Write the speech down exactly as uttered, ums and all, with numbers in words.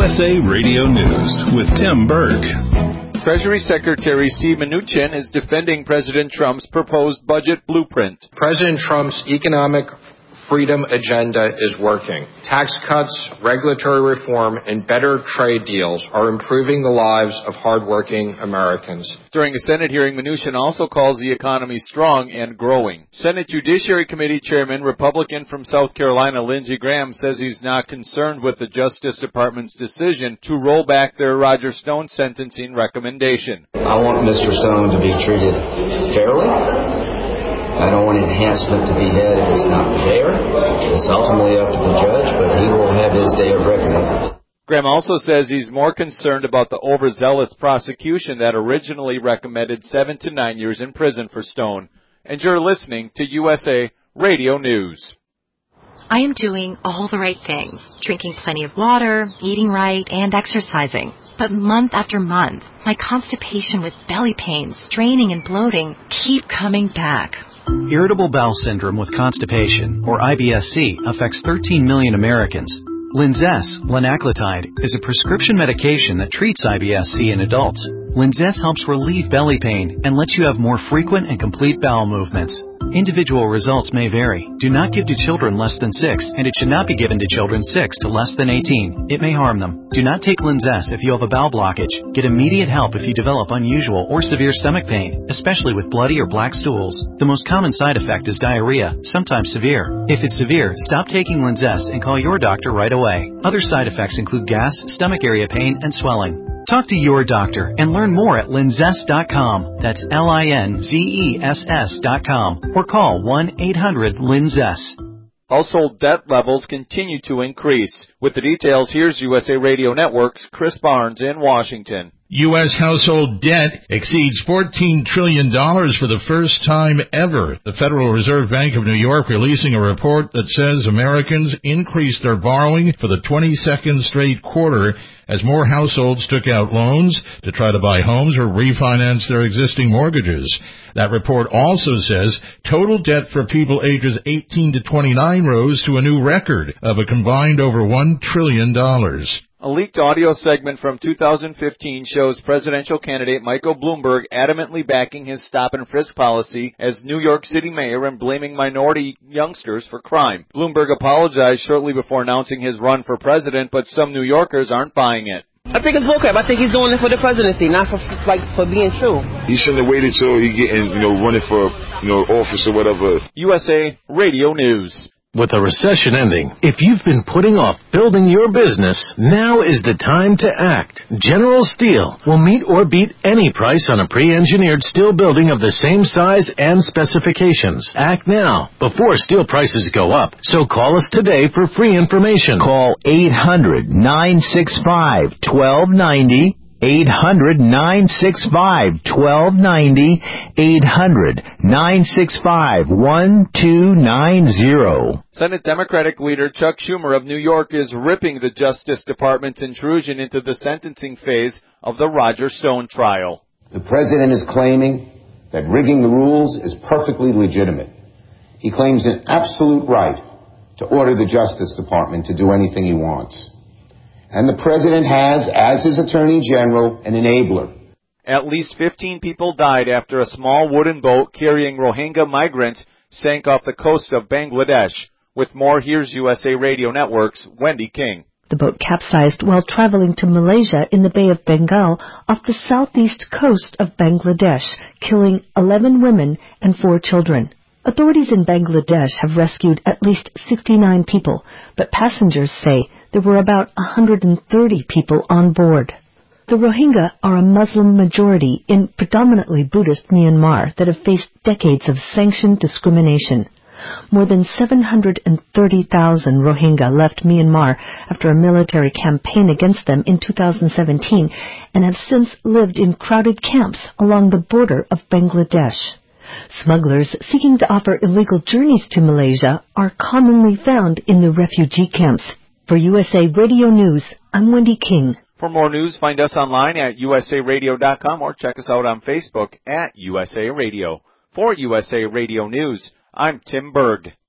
S A Radio News with Tim Berg. Treasury Secretary Steve Mnuchin is defending President Trump's proposed budget blueprint. President Trump's economic freedom agenda is working. Tax cuts, regulatory reform, and better trade deals are improving the lives of hardworking Americans. During a Senate hearing, Mnuchin also calls the economy strong and growing. Senate Judiciary Committee Chairman, Republican from South Carolina, Lindsey Graham, says he's not concerned with the Justice Department's decision to roll back their Roger Stone sentencing recommendation. I want Mister Stone to be treated fairly. I don't want enhancement to be had if it's not fair. It's ultimately up to the judge, but he will have his day of reckoning. Graham also says he's more concerned about the overzealous prosecution that originally recommended seven to nine years in prison for Stone. And you're listening to U S A Radio News. I am doing all the right things, drinking plenty of water, eating right, and exercising. But month after month, my constipation with belly pains, straining, and bloating keep coming back. Irritable bowel syndrome with constipation, or I B S C, affects thirteen million Americans. Linzess, linaclotide, is a prescription medication that treats I B S C in adults. Linzess helps relieve belly pain and lets you have more frequent and complete bowel movements. Individual results may vary. Do not give to children less than six, and it should not be given to children six to less than eighteen. It may harm them. Do not take Linzess if you have a bowel blockage. Get immediate help if you develop unusual or severe stomach pain, especially with bloody or black stools. The most common side effect is diarrhea, sometimes severe. If it's severe, stop taking Linzess and call your doctor right away. Other side effects include gas, stomach area pain, and swelling. Talk to your doctor and learn more at linzess dot com. That's L I N Z E S S dot com. Or call one eight hundred linzess. Household debt levels continue to increase. With the details, here's U S A Radio Network's Chris Barnes in Washington. U S household debt exceeds fourteen trillion dollars for the first time ever. The Federal Reserve Bank of New York releasing a report that says Americans increased their borrowing for the twenty-second straight quarter as more households took out loans to try to buy homes or refinance their existing mortgages. That report also says total debt for people ages eighteen to twenty-nine rose to a new record of a combined over one trillion dollars. A leaked audio segment from two thousand fifteen shows presidential candidate Michael Bloomberg adamantly backing his stop-and-frisk policy as New York City mayor and blaming minority youngsters for crime. Bloomberg apologized shortly before announcing his run for president, but some New Yorkers aren't buying it. I think it's bullcrap. I think he's doing it for the presidency, not for like for being true. He shouldn't have waited till he getting, you know, running for, you know, office or whatever. U S A Radio News. With a recession ending, if you've been putting off building your business, now is the time to act. General Steel will meet or beat any price on a pre-engineered steel building of the same size and specifications. Act now, before steel prices go up. So call us today for free information. Call eight hundred nine six five one two nine zero. eight hundred nine six five one two nine zero. eight hundred nine six five one two nine zero. Senate Democratic leader Chuck Schumer of New York is ripping the Justice Department's intrusion into the sentencing phase of the Roger Stone trial. The president is claiming that rigging the rules is perfectly legitimate. He claims an absolute right to order the Justice Department to do anything he wants. And the president has, as his attorney general, an enabler. At least fifteen people died after a small wooden boat carrying Rohingya migrants sank off the coast of Bangladesh. With more, here's U S A Radio Network's Wendy King. The boat capsized while traveling to Malaysia in the Bay of Bengal off the southeast coast of Bangladesh, killing eleven women and four children. Authorities in Bangladesh have rescued at least sixty-nine people, but passengers say there were about one hundred thirty people on board. The Rohingya are a Muslim majority in predominantly Buddhist Myanmar that have faced decades of sanctioned discrimination. More than seven hundred thirty thousand Rohingya left Myanmar after a military campaign against them in two thousand seventeen and have since lived in crowded camps along the border of Bangladesh. Smugglers seeking to offer illegal journeys to Malaysia are commonly found in the refugee camps. For U S A Radio News, I'm Wendy King. For more news, find us online at U S A radio dot com or check us out on Facebook at U S A Radio. For U S A Radio News, I'm Tim Berg.